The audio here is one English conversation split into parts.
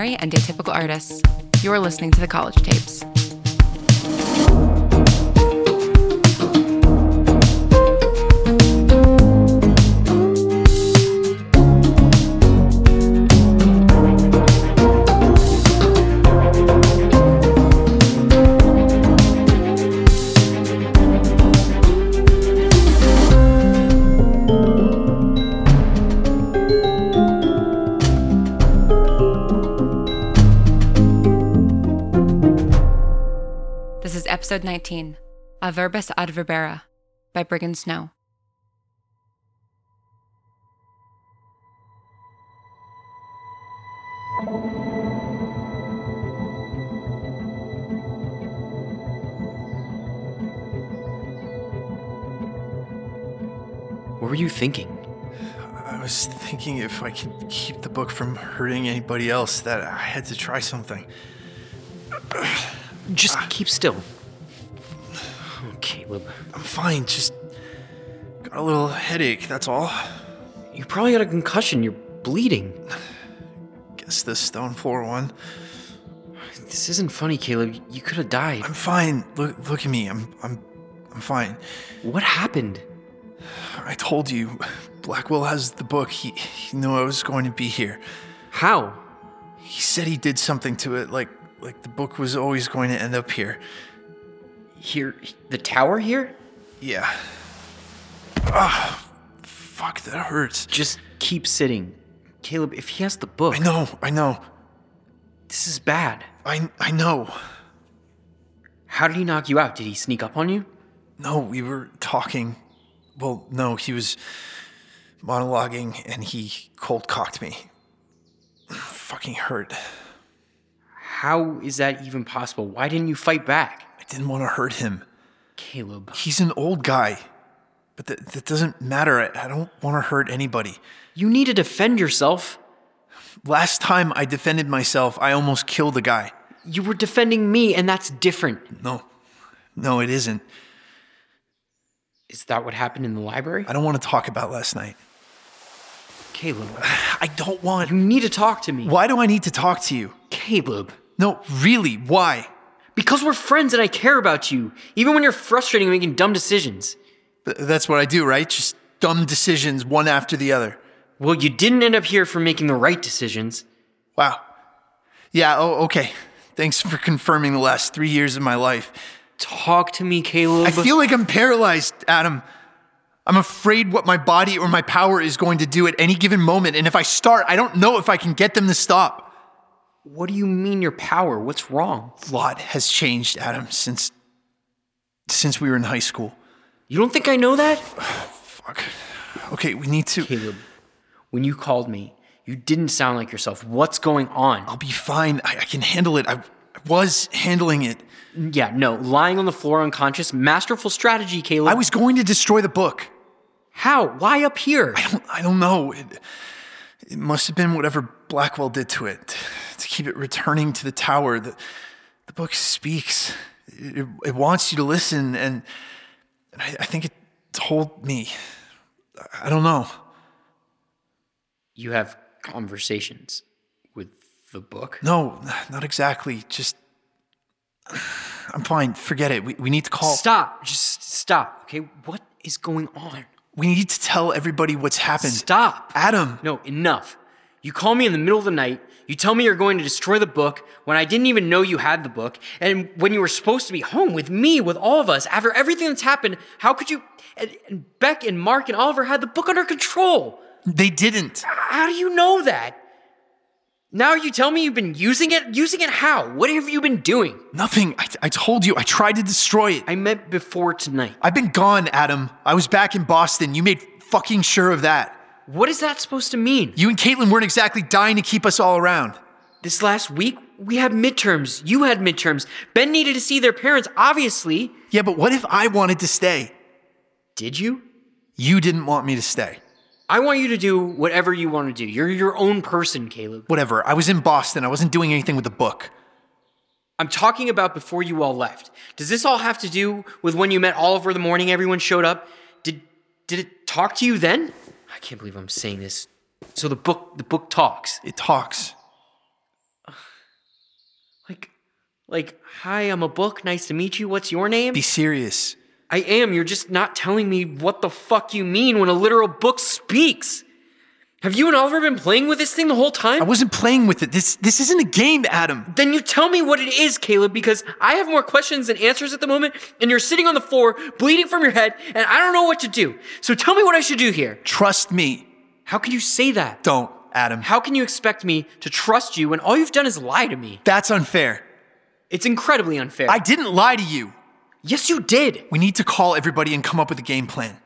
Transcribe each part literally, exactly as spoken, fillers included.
ordinary and atypical artists. You're listening to The College Tapes. This is episode nineteen, A Verbis ad Verbera, by Brigand Snow. What were you thinking? I was thinking if I could keep the book from hurting anybody else, that I had to try something. Just keep still. Oh, Caleb. I'm fine, just got a little headache, that's all. You probably got a concussion. You're bleeding. Guess the stone floor one. This isn't funny, Caleb. You could have died. I'm fine. Look look at me. I'm I'm I'm fine. What happened? I told you, Blackwell has the book. He, he knew I was going to be here. How? He said he did something to it, like like the book was always going to end up here. Here? The tower here? Yeah. Ah, fuck, that hurts. Just keep sitting. Caleb, if he has the book... I know, I know. This is bad. I I know. How did he knock you out? Did he sneak up on you? No, we were talking. Well, no, he was monologuing and he cold-cocked me. Fucking hurt. How is that even possible? Why didn't you fight back? I didn't want to hurt him. Caleb. He's an old guy. But that, that doesn't matter. I, I don't want to hurt anybody. You need to defend yourself. Last time I defended myself, I almost killed a guy. You were defending me, and that's different. No. No, it isn't. Is that what happened in the library? I don't want to talk about last night. Caleb. I don't want... You need to talk to me. Why do I need to talk to you? Caleb. No, really, why? Because we're friends and I care about you, even when you're frustrating and making dumb decisions. Th- that's what I do, right? Just dumb decisions, one after the other. Well, you didn't end up here for making the right decisions. Wow. Yeah, oh, okay. Thanks for confirming the last three years of my life. Talk to me, Caleb. I feel like I'm paralyzed, Adam. I'm afraid what my body or my power is going to do at any given moment, and if I start, I don't know if I can get them to stop. What do you mean your power? What's wrong? A lot has changed, Adam, since... since we were in high school. You don't think I know that? Fuck. Okay, we need to... Caleb, when you called me, you didn't sound like yourself. What's going on? I'll be fine. I, I can handle it. I, I was handling it. Yeah, no, lying on the floor unconscious, masterful strategy, Caleb. I was going to destroy the book. How? Why up here? I don't, I don't know. It, it must have been whatever Blackwell did to it, to keep it returning to the tower. The, the book speaks. It, it wants you to listen, and, and I, I think it told me. I don't know. You have conversations with the book? No, not exactly. Just... I'm fine. Forget it. We, we need to call... Stop. Just stop, okay? What is going on? We need to tell everybody what's happened. Stop. Adam. No, enough. You call me in the middle of the night. You tell me you're going to destroy the book when I didn't even know you had the book. And when you were supposed to be home with me, with all of us, after everything that's happened, how could you... And, and Beck and Mark and Oliver had the book under control. They didn't. How do you know that? Now you tell me you've been using it? Using it how? What have you been doing? Nothing. I, I told you. I tried to destroy it. I meant before tonight. I've been gone, Adam. I was back in Boston. You made fucking sure of that. What is that supposed to mean? You and Caitlin weren't exactly dying to keep us all around. This last week, we had midterms. You had midterms. Ben needed to see their parents, obviously. Yeah, but what if I wanted to stay? Did you? You didn't want me to stay. I want you to do whatever you want to do. You're your own person, Caleb. Whatever. I was in Boston. I wasn't doing anything with the book. I'm talking about before you all left. Does this all have to do with when you met Oliver the morning everyone showed up? Did did it talk to you then? I can't believe I'm saying this. So the book the book talks. It talks. Like, hi, I'm a book. Nice to meet you. What's your name? Be serious. I am. You're just not telling me what the fuck you mean when a literal book speaks. Have you and Oliver been playing with this thing the whole time? I wasn't playing with it. This this isn't a game, Adam. Then you tell me what it is, Caleb, because I have more questions than answers at the moment, and you're sitting on the floor, bleeding from your head, and I don't know what to do. So tell me what I should do here. Trust me. How can you say that? Don't, Adam. How can you expect me to trust you when all you've done is lie to me? That's unfair. It's incredibly unfair. I didn't lie to you. Yes, you did. We need to call everybody and come up with a game plan.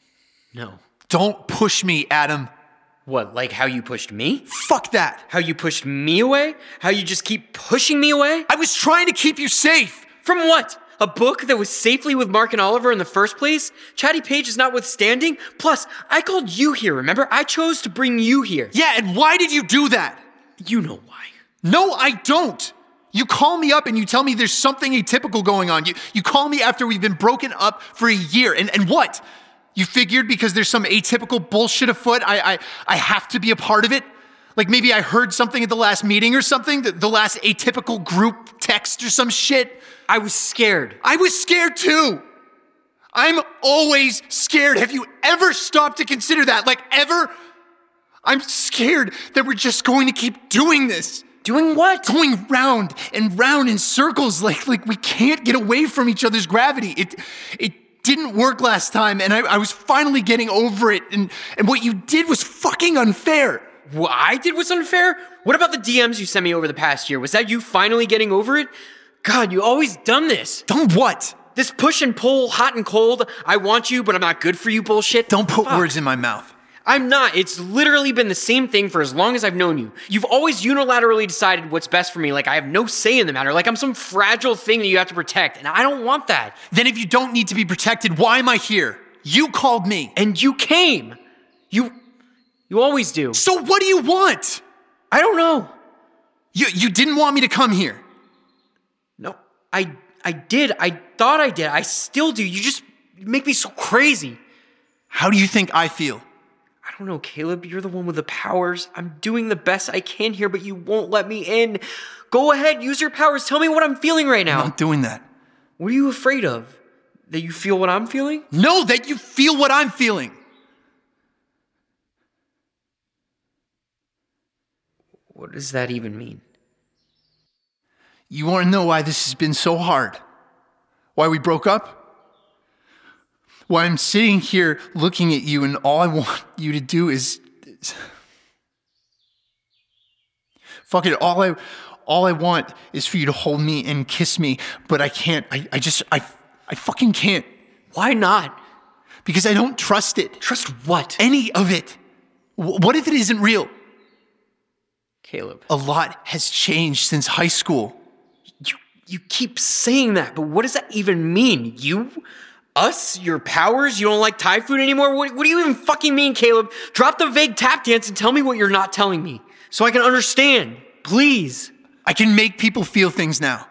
No. Don't push me, Adam. What, like how you pushed me? Fuck that. How you pushed me away? How you just keep pushing me away? I was trying to keep you safe. From what? A book that was safely with Mark and Oliver in the first place? Chatty Page is notwithstanding? Plus, I called you here, remember? I chose to bring you here. Yeah, and why did you do that? You know why. No, I don't. You call me up and you tell me there's something atypical going on. You you call me after we've been broken up for a year. And, and what? You figured because there's some atypical bullshit afoot, I, I, I have to be a part of it? Like maybe I heard something at the last meeting or something, the, the last atypical group text or some shit. I was scared. I was scared too. I'm always scared. Have you ever stopped to consider that? Like ever? I'm scared that we're just going to keep doing this. Doing what? Going round and round in circles like, like we can't get away from each other's gravity. It, it didn't work last time, and I, I was finally getting over it, and, and what you did was fucking unfair. What I did was unfair? What about the D Ms you sent me over the past year? Was that you finally getting over it? God, you always done this. Done what? This push and pull, hot and cold, I want you, but I'm not good for you bullshit. Don't put Fuck. words in my mouth. I'm not. It's literally been the same thing for as long as I've known you. You've always unilaterally decided what's best for me, like I have no say in the matter, like I'm some fragile thing that you have to protect, and I don't want that. Then if you don't need to be protected, why am I here? You called me. And you came. You, you always do. So what do you want? I don't know. You, you didn't want me to come here. No, I, I did. I thought I did. I still do. You just make me so crazy. How do you think I feel? I don't know, Caleb. You're the one with the powers. I'm doing the best I can here, but you won't let me in. Go ahead, use your powers. Tell me what I'm feeling right now. I'm not doing that. What are you afraid of? That you feel what I'm feeling? No, that you feel what I'm feeling. What does that even mean? You want to know why this has been so hard? Why we broke up? Why I'm sitting here looking at you and all I want you to do is, is fuck it, all I all I want is for you to hold me and kiss me, but I can't. I, I just I I fucking can't. Why not? Because I don't trust it. Trust what? Any of it. W- what if it isn't real? Caleb. A lot has changed since high school. You you keep saying that, but what does that even mean? You? Us? Your powers? You don't like Thai food anymore? What, what do you even fucking mean, Caleb? Drop the vague tap dance and tell me what you're not telling me so I can understand. Please. I can make people feel things now.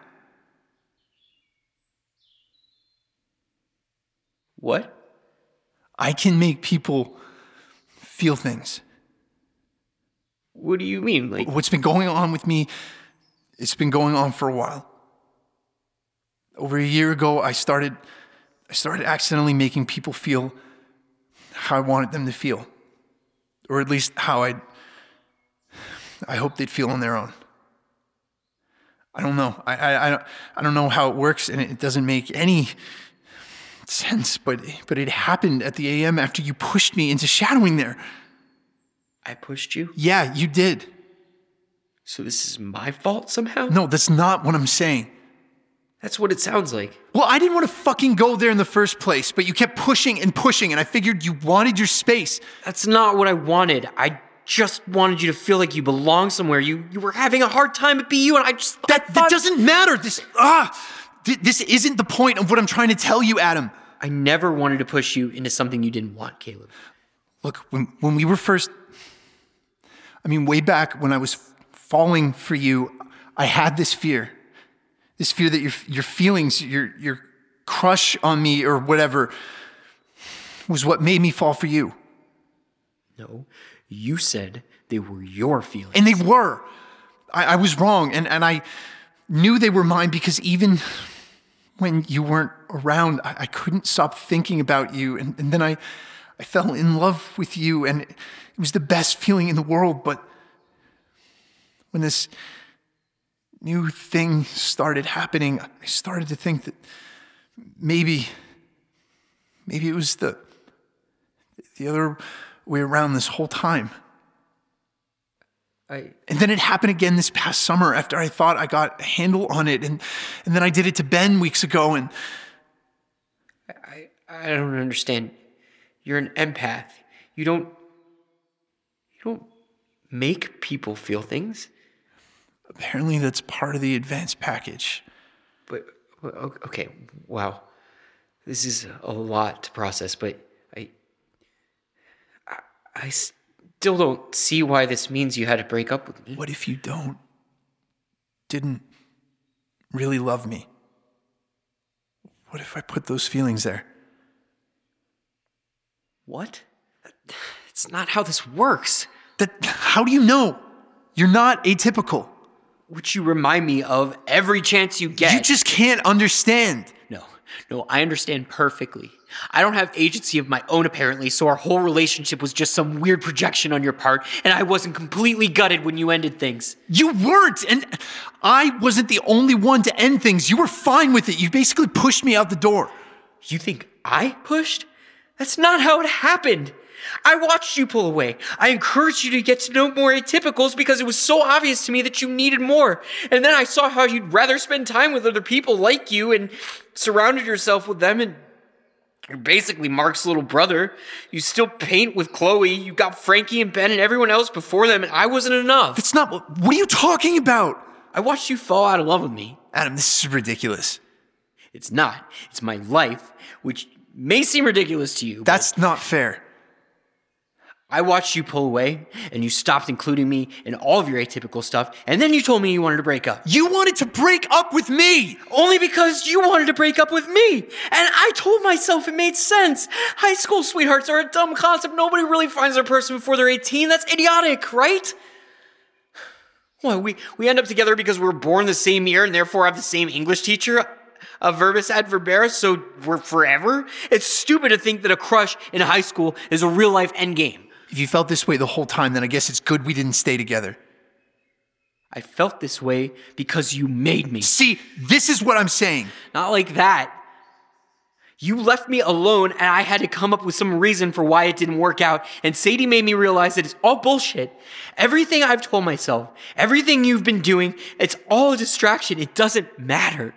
What? I can make people feel things. What do you mean? Like, what's been going on with me, it's been going on for a while. Over a year ago, I started... I started accidentally making people feel how I wanted them to feel. Or at least how I I hoped they'd feel on their own. I don't know. I, I, I, don't, I don't know how it works, and it doesn't make any sense, but, but it happened at the A M after you pushed me into shadowing there. I pushed you? Yeah, you did. So this is my fault somehow? No, that's not what I'm saying. That's what it sounds like. Well, I didn't want to fucking go there in the first place, but you kept pushing and pushing, and I figured you wanted your space. That's not what I wanted. I just wanted you to feel like you belong somewhere. You you were having a hard time at B U, and I just That, I thought... that doesn't matter. This, ah, th- this isn't the point of what I'm trying to tell you, Adam. I never wanted to push you into something you didn't want, Caleb. Look, when, when we were first, I mean, way back when I was falling for you, I had this fear. This fear that your your feelings, your your crush on me or whatever was what made me fall for you. No, you said they were your feelings. And they were. I, I was wrong. And, and I knew they were mine because even when you weren't around, I, I couldn't stop thinking about you. And, and then I, I fell in love with you, and it was the best feeling in the world. But when this new thing started happening, I started to think that maybe, maybe it was the, the other way around this whole time. I, and then it happened again this past summer after I thought I got a handle on it. And, and then I did it to Ben weeks ago. And I, I don't understand. You're an empath. You don't, you don't make people feel things. Apparently that's part of the advanced package. But, okay, wow. This is a lot to process, but I, I, I still don't see why this means you had to break up with me. What if you don't, didn't really love me? What if I put those feelings there? What? It's not how this works. That, how do you know? You're not atypical. Which you remind me of every chance you get. You just can't understand. No, no, I understand perfectly. I don't have agency of my own, apparently, so our whole relationship was just some weird projection on your part, and I wasn't completely gutted when you ended things. You weren't, and I wasn't the only one to end things. You were fine with it. You basically pushed me out the door. You think I pushed? That's not how it happened. I watched you pull away. I encouraged you to get to know more atypicals because it was so obvious to me that you needed more. And then I saw how you'd rather spend time with other people like you and surrounded yourself with them, and you're basically Mark's little brother. You still paint with Chloe. You got Frankie and Ben and everyone else before them, and I wasn't enough. That's not what... What are you talking about? I watched you fall out of love with me. Adam, this is ridiculous. It's not. It's my life, which may seem ridiculous to you. That's not fair. I watched you pull away, and you stopped including me in all of your atypical stuff, and then you told me you wanted to break up. You wanted to break up with me! Only because you wanted to break up with me! And I told myself it made sense. High school sweethearts are a dumb concept. Nobody really finds their person before they're eighteen. That's idiotic, right? Well, we, we end up together because we were born the same year and therefore have the same English teacher, a verbis adverbera, so we're forever? It's stupid to think that a crush in high school is a real-life endgame. If you felt this way the whole time, then I guess it's good we didn't stay together. I felt this way because you made me. See, this is what I'm saying. Not like that. You left me alone, and I had to come up with some reason for why it didn't work out, and Sadie made me realize that it's all bullshit. Everything I've told myself, everything you've been doing, it's all a distraction. It doesn't matter.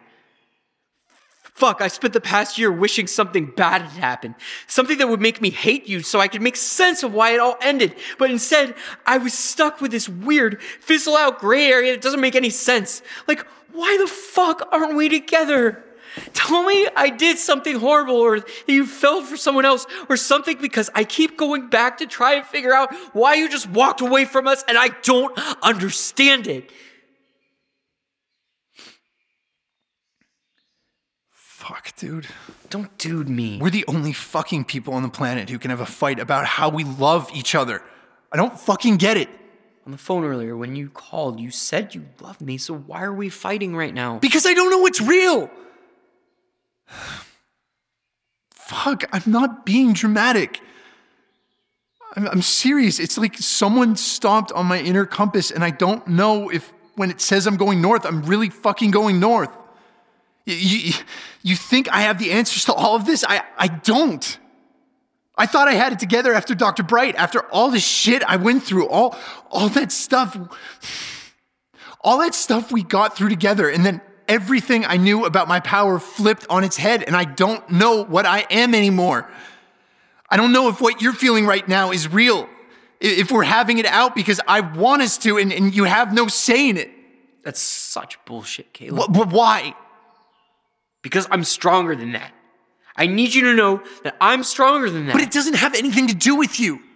Fuck, I spent the past year wishing something bad had happened. Something that would make me hate you so I could make sense of why it all ended. But instead, I was stuck with this weird, fizzle out gray area that doesn't make any sense. Like, why the fuck aren't we together? Tell me I did something horrible, or that you fell for someone else, or something, because I keep going back to try and figure out why you just walked away from us, and I don't understand it. Fuck, dude. Don't dude me. We're the only fucking people on the planet who can have a fight about how we love each other. I don't fucking get it. On the phone earlier, when you called, you said you loved me, so why are we fighting right now? Because I don't know what's real. Fuck, I'm not being dramatic. I'm, I'm serious. It's like someone stomped on my inner compass, and I don't know if when it says I'm going north, I'm really fucking going north. You, you, you think I have the answers to all of this? I, I don't. I thought I had it together after Doctor Bright, after all the shit I went through, all, all that stuff, all that stuff we got through together, and then everything I knew about my power flipped on its head, and I don't know what I am anymore. I don't know if what you're feeling right now is real, if we're having it out because I want us to, and, and you have no say in it. That's such bullshit, Caleb. But why? Because I'm stronger than that. I need you to know that I'm stronger than that. But it doesn't have anything to do with you.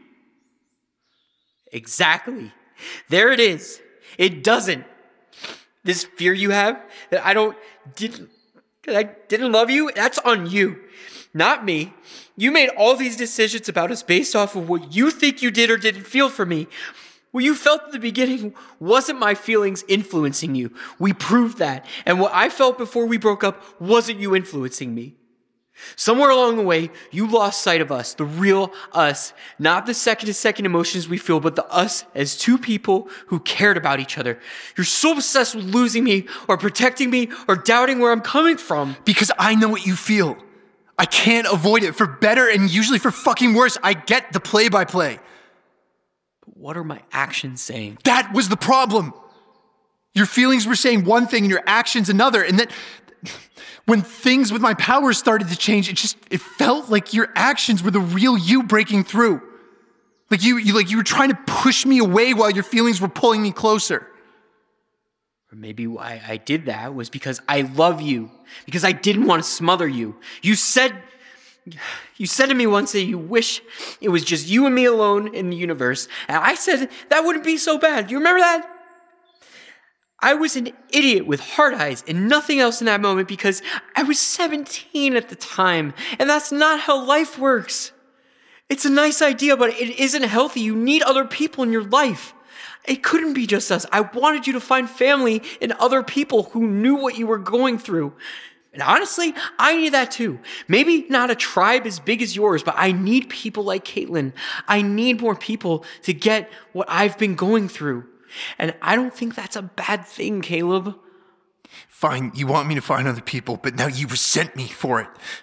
Exactly. There it is. It doesn't. This fear you have that I don't didn't that I didn't love you, that's on you, not me. You made all these decisions about us based off of what you think you did or didn't feel for me. What you felt at the beginning wasn't my feelings influencing you. We proved that. And what I felt before we broke up wasn't you influencing me. Somewhere along the way, you lost sight of us, the real us, not the second-to-second emotions we feel, but the us as two people who cared about each other. You're so obsessed with losing me or protecting me or doubting where I'm coming from. Because I know what you feel. I can't avoid it, for better and usually for fucking worse. I get the play-by-play. But what are my actions saying? That was the problem. Your feelings were saying one thing and your actions another, and that when things with my powers started to change, it just, it felt like your actions were the real you breaking through. Like you, you, like you were trying to push me away while your feelings were pulling me closer. Or maybe why I did that was because I love you, because I didn't want to smother you. You said, you said to me once that you wish it was just you and me alone in the universe. And I said that wouldn't be so bad. You remember that? I was an idiot with hard eyes and nothing else in that moment because I was seventeen at the time. And that's not how life works. It's a nice idea, but it isn't healthy. You need other people in your life. It couldn't be just us. I wanted you to find family in other people who knew what you were going through. And honestly, I need that too. Maybe not a tribe as big as yours, but I need people like Caitlin. I need more people to get what I've been going through. And I don't think that's a bad thing, Caleb. Fine, you want me to find other people, but now you resent me for it.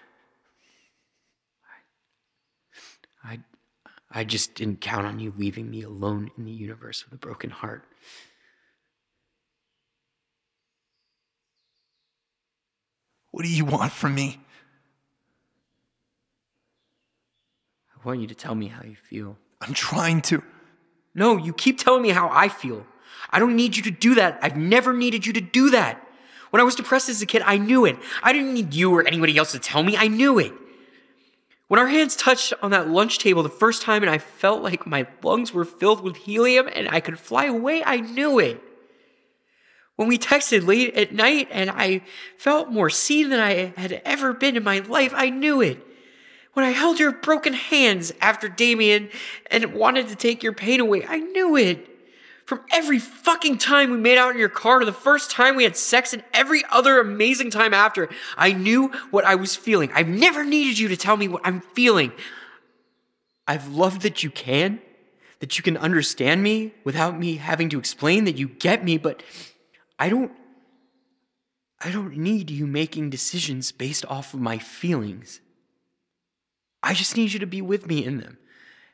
I, I just didn't count on you leaving me alone in the universe with a broken heart. What do you want from me? I want you to tell me how you feel. I'm trying to. No, you keep telling me how I feel. I don't need you to do that. I've never needed you to do that. When I was depressed as a kid, I knew it. I didn't need you or anybody else to tell me. I knew it. When our hands touched on that lunch table the first time and I felt like my lungs were filled with helium and I could fly away, I knew it. When we texted late at night and I felt more seen than I had ever been in my life, I knew it. When I held your broken hands after Damien and wanted to take your pain away, I knew it. From every fucking time we made out in your car to the first time we had sex and every other amazing time after, I knew what I was feeling. I've never needed you to tell me what I'm feeling. I've loved that you can, that you can understand me without me having to explain that you get me, but I don't, I don't need you making decisions based off of my feelings. I just need you to be with me in them.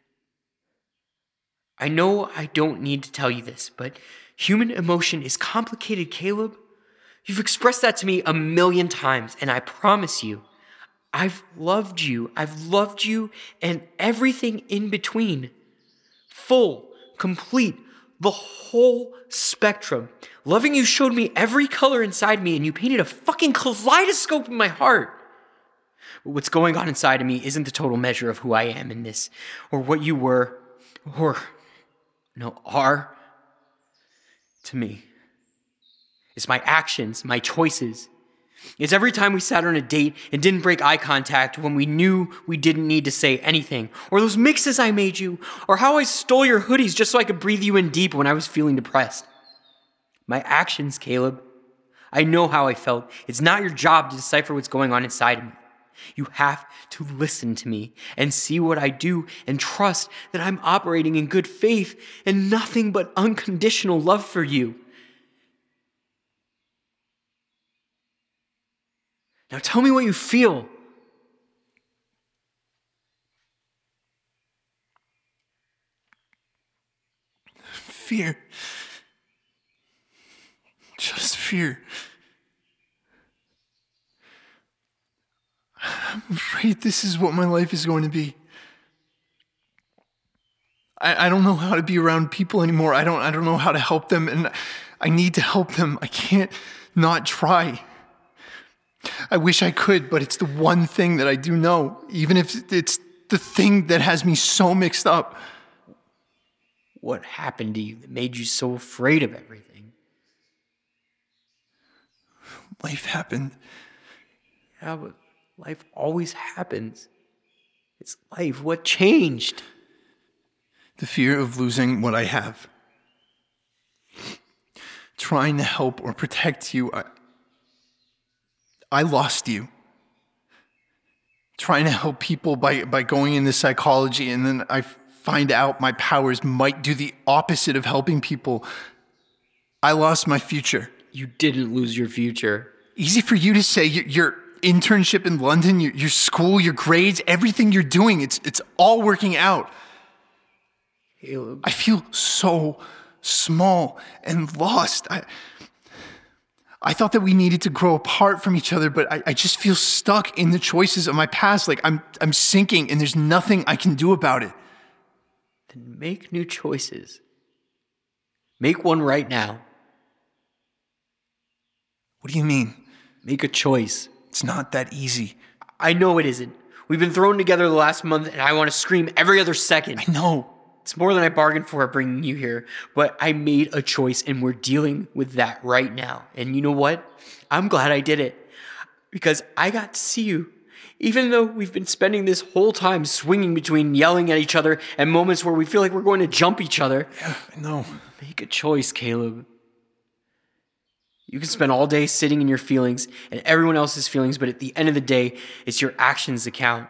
I know I don't need to tell you this, but human emotion is complicated, Caleb. You've expressed that to me a million times, and I promise you, I've loved you. I've loved you and everything in between. Full, complete, the whole spectrum. Loving you showed me every color inside me, and you painted a fucking kaleidoscope in my heart. What's going on inside of me isn't the total measure of who I am in this, or what you were, or, no, are to me. It's my actions, my choices. It's every time we sat on a date and didn't break eye contact when we knew we didn't need to say anything, or those mixes I made you, or how I stole your hoodies just so I could breathe you in deep when I was feeling depressed. My actions, Caleb. I know how I felt. It's not your job to decipher what's going on inside of me. You have to listen to me and see what I do and trust that I'm operating in good faith and nothing but unconditional love for you. Now tell me what you feel. Fear. Just fear. I'm afraid this is what my life is going to be. I, I don't know how to be around people anymore. I don't I don't know how to help them, and I need to help them. I can't not try. I wish I could, but it's the one thing that I do know, even if it's the thing that has me so mixed up. What happened to you that made you so afraid of everything? Life happened. Yeah, but life always happens. It's life. What changed? The fear of losing what I have. trying to help or protect you. I, I lost you. Trying to help people by, by going into psychology, and then I find out my powers might do the opposite of helping people. I lost my future. You didn't lose your future. Easy for you to say. Your, your internship in London, your, your school, your grades, everything you're doing, it's it's all working out. Caleb. I feel so small and lost. I I thought that we needed to grow apart from each other, but I, I just feel stuck in the choices of my past. Like I'm I'm sinking and there's nothing I can do about it. Then make new choices. Make one right now. What do you mean? Make a choice. It's not that easy. I know it isn't. We've been thrown together the last month and I want to scream every other second. I know. It's more than I bargained for bringing you here, but I made a choice and we're dealing with that right now. And you know what? I'm glad I did it because I got to see you. Even though we've been spending this whole time swinging between yelling at each other and moments where we feel like we're going to jump each other. Yeah, I know. Make a choice, Caleb. You can spend all day sitting in your feelings and everyone else's feelings, but at the end of the day, it's your actions that count.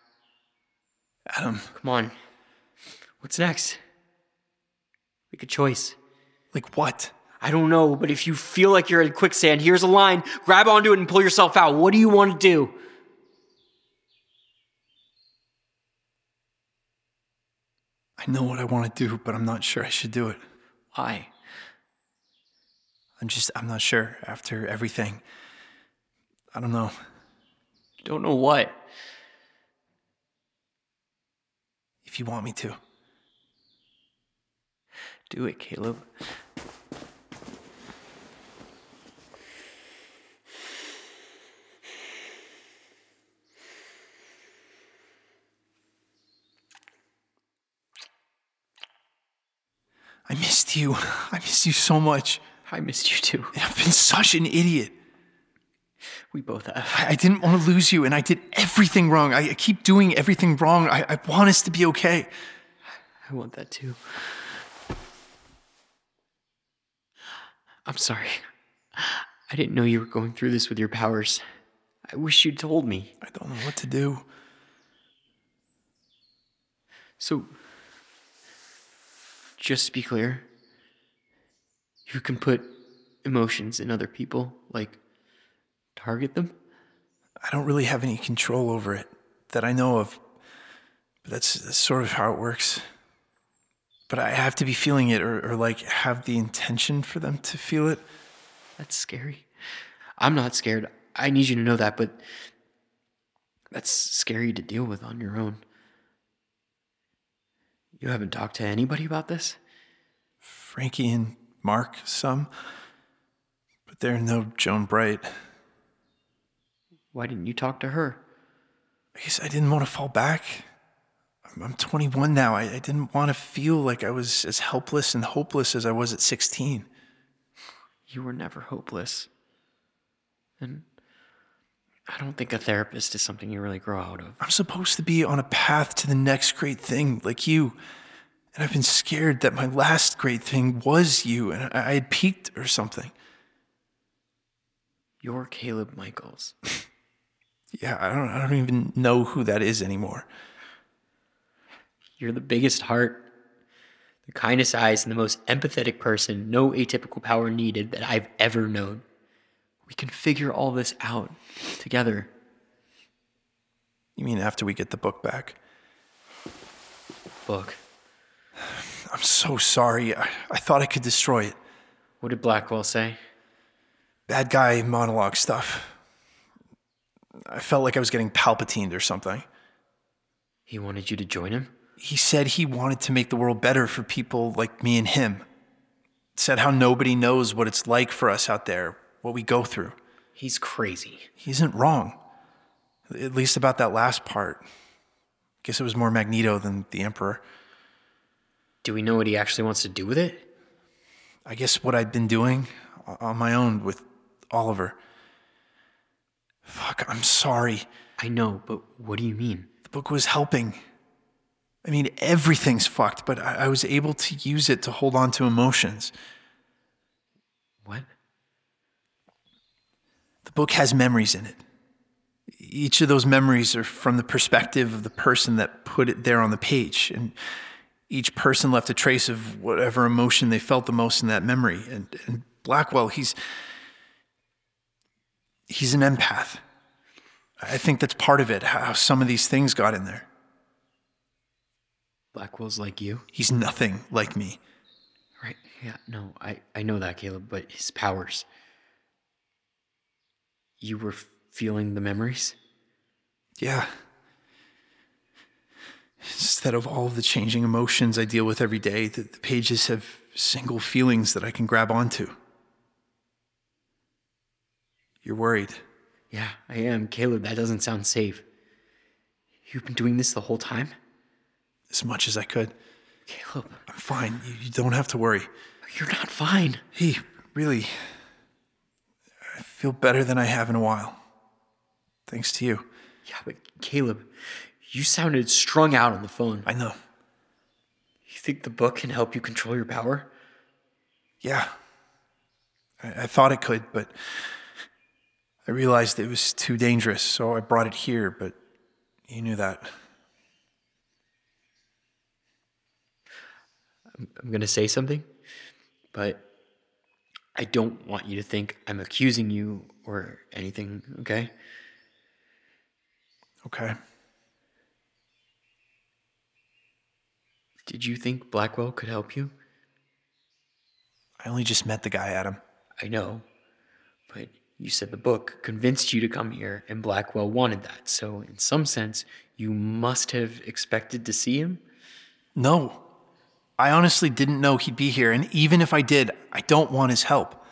Adam. Come on. What's next? Make a choice. Like what? I don't know, but if you feel like you're in quicksand, here's a line. Grab onto it and pull yourself out. What do you want to do? I know what I want to do, but I'm not sure I should do it. Why? I'm just, I'm not sure after everything. I don't know. Don't know what? If you want me to. Do it, Caleb. I missed you. I missed you so much. I missed you too. I've been such an idiot. We both have. I, I didn't want to lose you, and I did everything wrong. I, I keep doing everything wrong. I, I want us to be okay. I want that too. I'm sorry. I didn't know you were going through this with your powers. I wish you'd told me. I don't know what to do. So, just to be clear, you can put emotions in other people, like target them? I don't really have any control over it that I know of, but that's, that's sort of how it works. But I have to be feeling it or, or like have the intention for them to feel it. That's scary. I'm not scared. I need you to know that, but that's scary to deal with on your own. You haven't talked to anybody about this? Frankie and Mark, some. But they're no Joan Bright. Why didn't you talk to her? I guess I didn't want to fall back. I'm, I'm twenty-one now. I, I didn't want to feel like I was as helpless and hopeless as I was at sixteen. You were never hopeless. And I don't think a therapist is something you really grow out of. I'm supposed to be on a path to the next great thing, like you. And I've been scared that my last great thing was you, and I, I had peaked or something. You're Caleb Michaels. Yeah, I don't, I don't even know who that is anymore. You're the biggest heart, the kindest eyes, and the most empathetic person, no atypical power needed, that I've ever known. We can figure all this out together. You mean after we get the book back? Book? I'm so sorry. I, I thought I could destroy it. What did Blackwell say? Bad guy monologue stuff. I felt like I was getting Palpatined or something. He wanted you to join him? He said he wanted to make the world better for people like me and him. Said how nobody knows what it's like for us out there, what we go through. He's crazy. He isn't wrong. At least about that last part. Guess it was more Magneto than the Emperor. Do we know what he actually wants to do with it? I guess what I'd been doing on my own with Oliver. Fuck, I'm sorry. I know, but what do you mean? The book was helping. I mean, everything's fucked, but I, I was able to use it to hold on to emotions. What? The book has memories in it. Each of those memories are from the perspective of the person that put it there on the page. And each person left a trace of whatever emotion they felt the most in that memory. And, and Blackwell, he's he's an empath. I think that's part of it, how some of these things got in there. Blackwell's like you? He's nothing like me. Right, yeah, no, I, I know that, Caleb, but his powers. You were f- feeling the memories? Yeah. Instead of all of the changing emotions I deal with every day, the, the pages have single feelings that I can grab onto. You're worried. Yeah, I am. Caleb, that doesn't sound safe. You've been doing this the whole time? As much as I could. Caleb. I'm fine. You, you don't have to worry. You're not fine. Hey, really, I feel better than I have in a while. Thanks to you. Yeah, but Caleb, you sounded strung out on the phone. I know. You think the book can help you control your power? Yeah. I, I thought it could, but I realized it was too dangerous, so I brought it here, but you knew that. I'm, I'm going to say something, but I don't want you to think I'm accusing you or anything, okay? Okay. Did you think Blackwell could help you? I only just met the guy, Adam. I know, but you said the book convinced you to come here and Blackwell wanted that. So in some sense, you must have expected to see him? No. I honestly didn't know he'd be here, and even if I did, I don't want his help.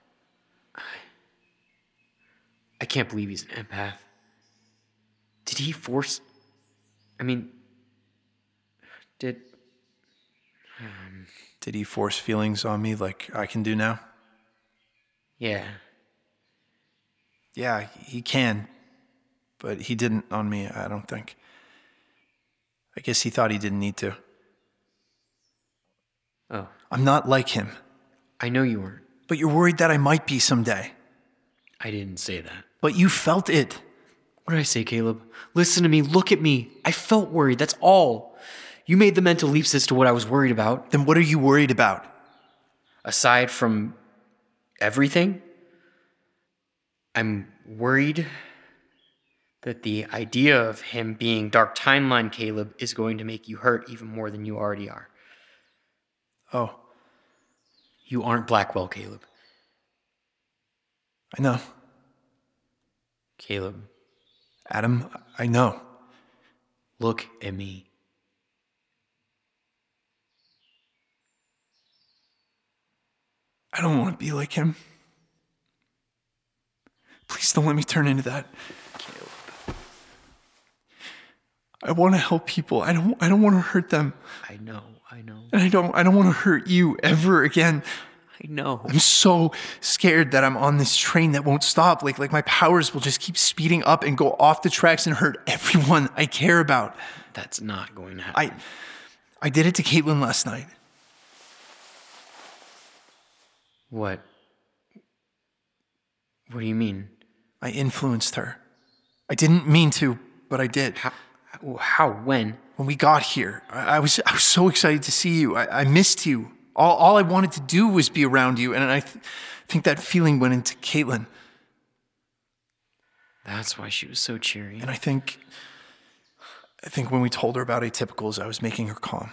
I can't believe he's an empath. Did he force... I mean... Did... Um, Did he force feelings on me like I can do now? yeah. Yeah, he can. But he didn't on me, I don't think. I guess he thought he didn't need to. Oh. I'm not like him. I know you weren't. But you're worried that I might be someday. I didn't say that. But you felt it. What did I say, Caleb? Listen to me. Look at me. I felt worried. That's all. You made the mental leaps as to what I was worried about. Then what are you worried about? Aside from everything, I'm worried that the idea of him being Dark Timeline Caleb is going to make you hurt even more than you already are. Oh, You aren't Blackwell, Caleb. I know. Caleb, Adam, I know. look at me. I don't want to be like him. Please don't let me turn into that. Caleb. I want to help people. I don't I don't want to hurt them. I know, I know, And I don't I don't want to hurt you ever again. I know. I'm so scared that I'm on this train that won't stop. Like like my powers will just keep speeding up and go off the tracks and hurt everyone I care about. That's not going to happen. I I did it to Caitlin last night. What? What do you mean? I influenced her. I didn't mean to, but I did. How? How? When? When we got here, I, I was I was so excited to see you. I, I missed you. All all I wanted to do was be around you, and I th- think that feeling went into Caitlin. That's why she was so cheery. And I think, I think when we told her about atypicals, I was making her calm.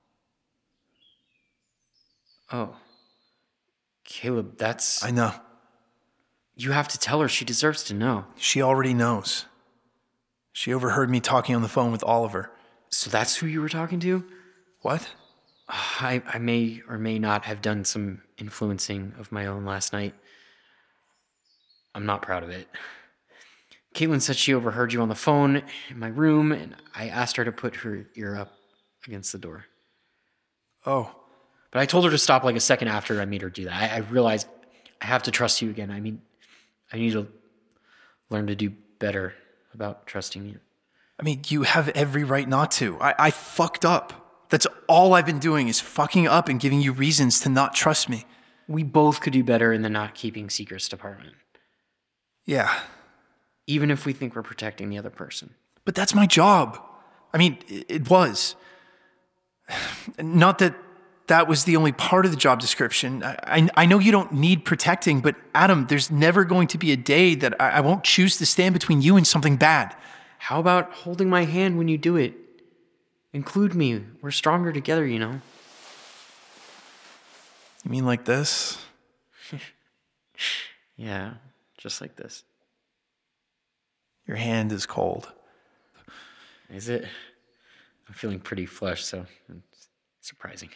Oh. Caleb, that's... I know. You have to tell her. She deserves to know. She already knows. She overheard me talking on the phone with Oliver. So that's who you were talking to? What? I, I may or may not have done some influencing of my own last night. I'm not proud of it. Caitlin said she overheard you on the phone in my room, and I asked her to put her ear up against the door. Oh. But I told her to stop like a second after I made her do that. I, I realized I have to trust you again. I mean, I need to learn to do better about trusting you. I mean, you have every right not to. I, I fucked up. That's all I've been doing is fucking up and giving you reasons to not trust me. We both could do better in the not keeping secrets department, Yeah, even if we think we're protecting the other person. but that's my job. I mean, it, it was. Not that that was the only part of the job description. I, I, I know you don't need protecting, but Adam, there's never going to be a day that I, I won't choose to stand between you and something bad. How about holding my hand when you do it? Include me. We're stronger together, you know? You mean like this? Yeah, just like this. Your hand is cold. Is it? I'm feeling pretty flushed, so it's surprising.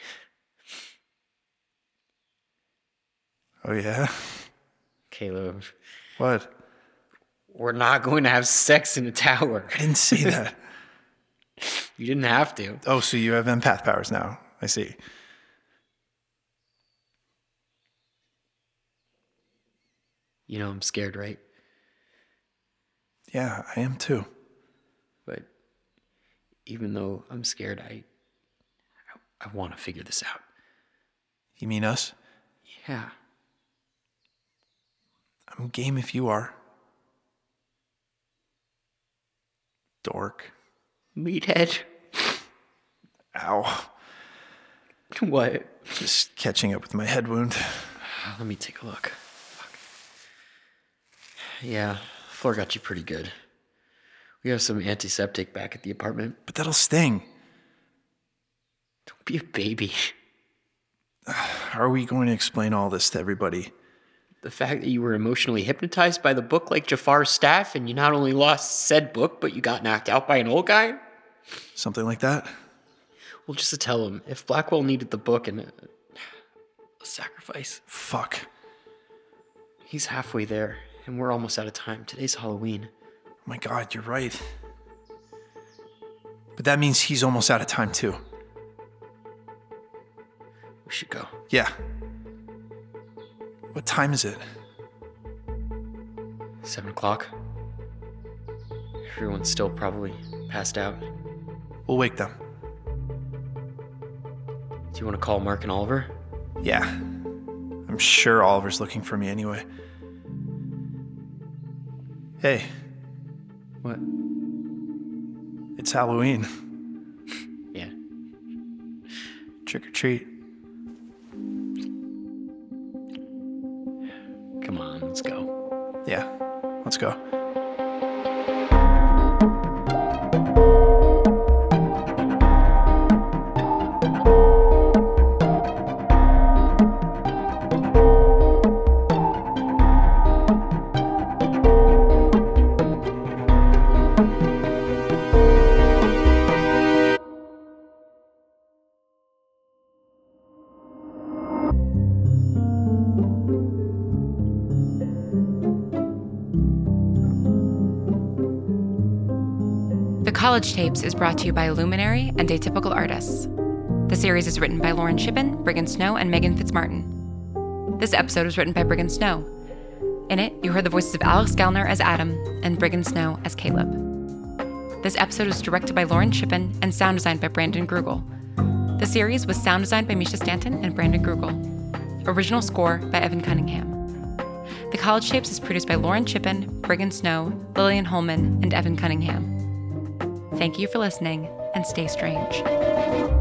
Oh, yeah? Caleb, What? we're not going to have sex in a tower. I didn't say that. You didn't have to. Oh, so you have empath powers now. I see. You know I'm scared, right? Yeah, I am too. But even though I'm scared, I I, I want to figure this out. You mean us? Yeah. I'm game if you are. Dork. Meathead. Ow. What? Just catching up with my head wound. Let me take a look. Fuck. Yeah, floor got you pretty good. We have some antiseptic back at the apartment. But that'll sting. Don't be a baby. How are we going to explain all this to everybody? The fact that you were emotionally hypnotized by the book like Jafar's staff, and you not only lost said book, but you got knocked out by an old guy? Something like that? Well, just to tell him, if Blackwell needed the book and a, a sacrifice, Fuck. he's halfway there, and we're almost out of time. Today's Halloween. Oh my God, you're right. But that means he's almost out of time too. We should go. Yeah. What time is it? Seven o'clock. Everyone's still probably passed out. We'll wake them. Do you want to call Mark and Oliver? Yeah. I'm sure Oliver's looking for me anyway. Hey, What? it's Halloween. Yeah. Trick or treat. Come on, let's go. Yeah, let's go. The College Tapes is brought to you by Luminary and Atypical Artists. The series is written by Lauren Shippen, Brigham Snow, and Megan Fitzmartin. This episode was written by Brigham Snow. In it, you heard the voices of Alex Gellner as Adam and Brigham Snow as Caleb. This episode was directed by Lauren Shippen and sound designed by Brandon Grugel. The series was sound designed by Misha Stanton and Brandon Grugel. Original score by Evan Cunningham. The College Tapes is produced by Lauren Shippen, Brigham Snow, Lillian Holman, and Evan Cunningham. Thank you for listening, and stay strange.